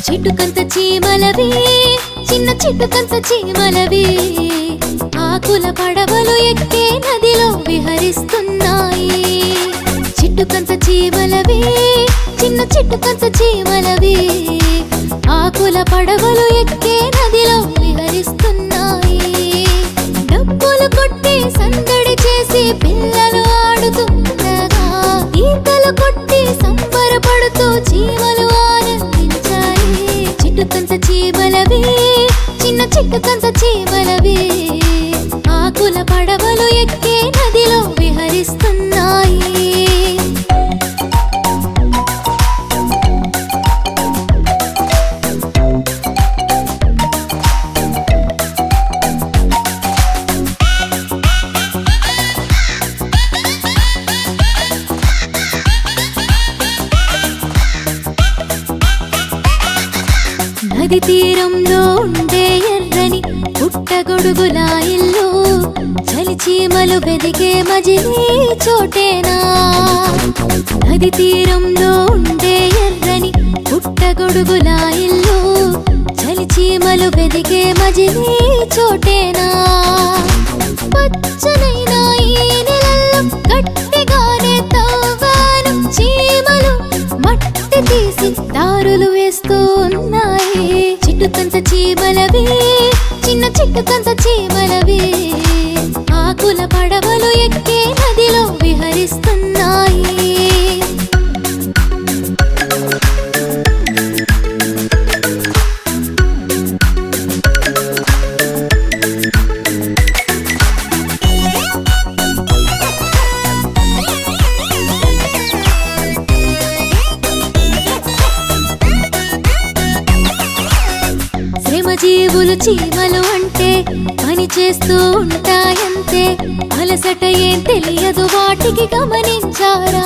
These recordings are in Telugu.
చిటుకంత చీమలవి చిన్న చిటుకంత చీమలవి ఆకుల పడవలు ఎక్కే నదిలో విహరిస్తున్నాయి. చిటుకంత చీమలవి చిన్న చిటుకంత చీమలవి ఆకుల పడవలు ఎక్కే నదిలో విహరిస్తున్నాయి. డప్పులు కొట్టి సందడి చేసి పిల్లలు ఆడుతుండగా ఈతలు కొట్టి సంబరపడుతూ చీమలు ఆనందించాయి. చిటుకంత చీమలవి చిన్న చిటుకంత చీమలవి ఆకుల పడవలు ఎక్కే నదిలో విహరిస్తున్నాయి. నది తీరంలో ఉండే ఎర్రని పుట్టగొడుగుల ఇల్లు చలి చీమలు వెదిగే మజిలీ చోటేనా. నది తీరంలో ఉండే ఎర్రని పుట్టగొడుగుల ఇల్లు చలి చీమలు వెదిగే మజిలీ చోటేనా. పచ్చనైన ఈ నెలల్లో గట్టిగానే తవ్వాను చీమలు మట్టి తీసి దారులు వేస్తూ ఉన్నాయి. చిటుకంత చీమలవి చిన్న చిటుకంత చీమలవి ఆకుల పడవలు ఎక్కే నదిలో విహరిస్తున్నాయి. శ్రమజీవులు చీమలు అంటే పని చేస్తూ ఉంటాయంతే అలసట ఏం తెలియదు వాటికి గమనించారా.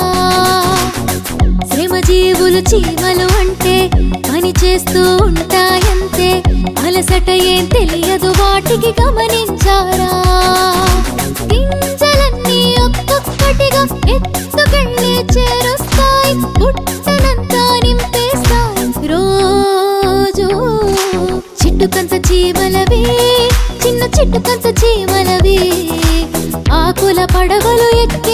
శ్రమజీవులు చీమలు అంటే పని చేస్తూ ఉంటాయంతే అలసట ఏం తెలియదు వాటికి గమనించారా. గింజలన్నీ ఒక్కొక్కటిగా ఎత్తుకెళ్ళి చేరుస్తాయి పుట్టనంతా నింపేస్తాయి రోజు. చిటుకంత చీమలవి చిన్న చిటుకంత చీమలవి ఆకుల పడవలు ఎక్కి